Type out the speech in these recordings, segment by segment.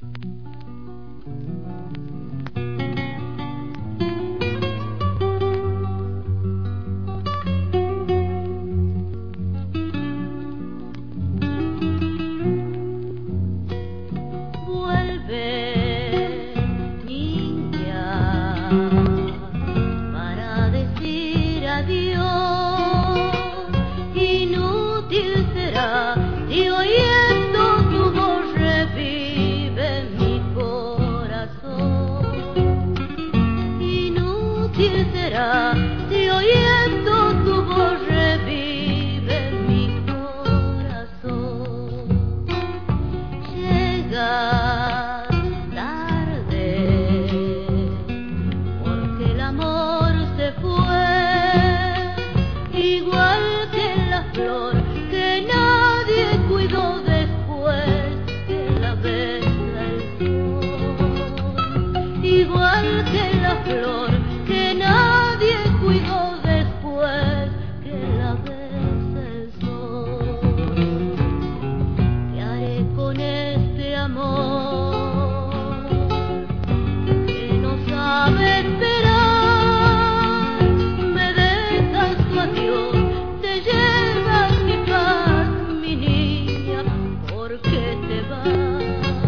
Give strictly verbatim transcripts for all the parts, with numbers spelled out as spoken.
Si oyendo tu voz revive mi corazón, llegas tarde porque el amor se fue, igual que la flor que nadie cuidó después que la besa el sol, igual que la flor que nadie cuidó después que la besa el sol. ¿Qué haré con este amor que no sabe esperar? Me dejas tu adiós, te llevas mi paz, mi niña, ¿por qué te vas?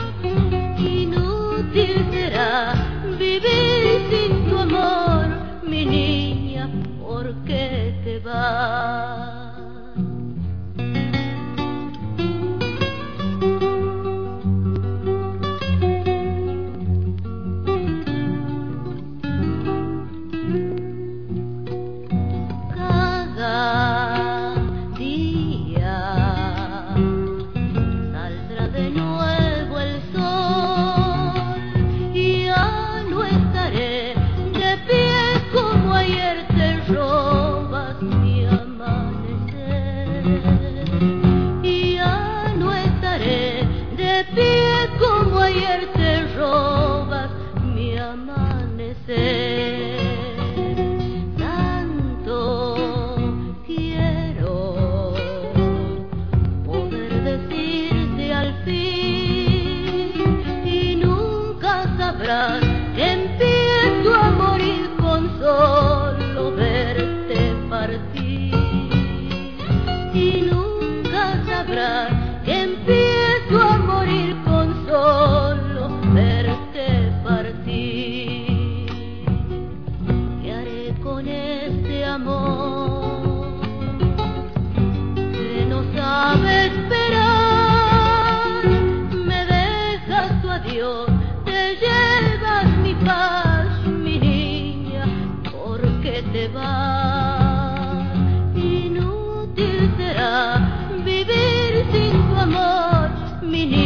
Inútil será vivir sin tu amor, mi niña, ¿por qué te vas? Cada día saldrá de nuevo el sol y ya no estaré de pie como ayer te robas mi amanecer, y ya no estaré de pie como ayer te robas mi amanecer. Tanto quiero poder decirte al fin y nunca sabrás que empiezo a morir con solo verte partir, y nunca sabrás que empiezo a morir con solo verte partir. ¿Qué haré con este amor que no sabe esperar? Me dejas tu adiós, te llevas mi paz, mi niña, ¿por qué te vas? Inútil será vivir sin tu amor, mi niña.